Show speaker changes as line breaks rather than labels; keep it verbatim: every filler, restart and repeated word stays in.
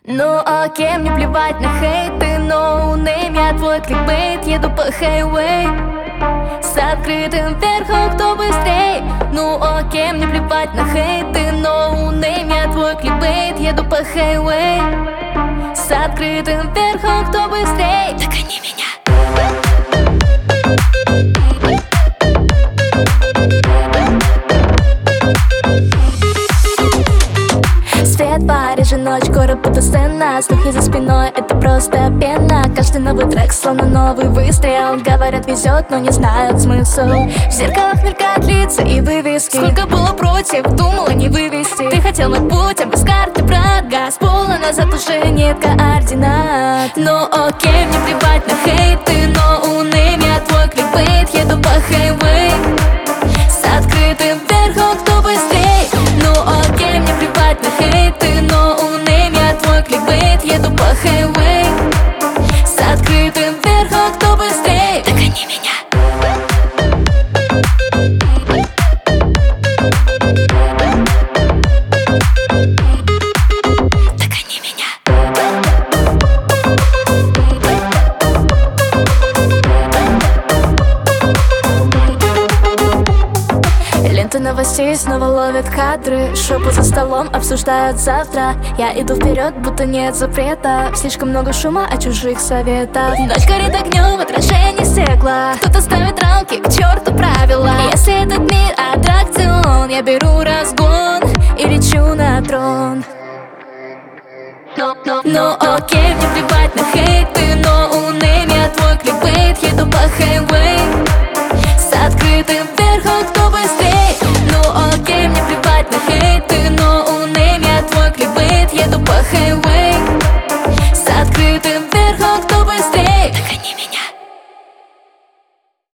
Ну окей, мне плевать на хейты, ноунейм, я твой кликбейт, еду по хайвей с открытым верхом, кто быстрей. Ну окей, мне плевать на хейты, ноунейм, я твой кликбейт, еду по хайвей с открытым верхом, кто быстрей. Догони меня. Свет, Париж и ночь, город будто сцена. Слухи за спиной, это просто пена. Каждый новый трек, словно новый выстрел. Говорят, везет, но не знают смысл. В зеркалах мелькают лица и вывески. Сколько было против, думала не вывести. Ты хотел мой путь, а без карты, брат. Газ пола, назад уже нет координат. Ну окей, мне плевать на хейты, ноунейм, я твой кликбейт, еду по хайвей с открытым верхом, кто быстрей. Ну окей, мне плевать на хейты, ноунейм, я твой кликбейт, еду по хайвей с открытым верхом, кто быстрей. Догони меня. Догони меня. Ленты новостей снова ловят кадры. Шепот за столом обсуждают завтра. Я иду вперед, будто нет запрета. Слишком много шума от чужих советов. Ночь горит огнем, отражение стекла. Кто-то ставит рамки, к черту правила. Если этот мир аттракцион, я беру разгон и лечу на трон. Ну окей, мне плевать на хейты, ноунейм, я твой кликбейт, еду по хайвей с открытым верхом, кто быстрей. Ну окей, мне плевать на хейты, ноунейм, я твой кликбейт, еду по хайвей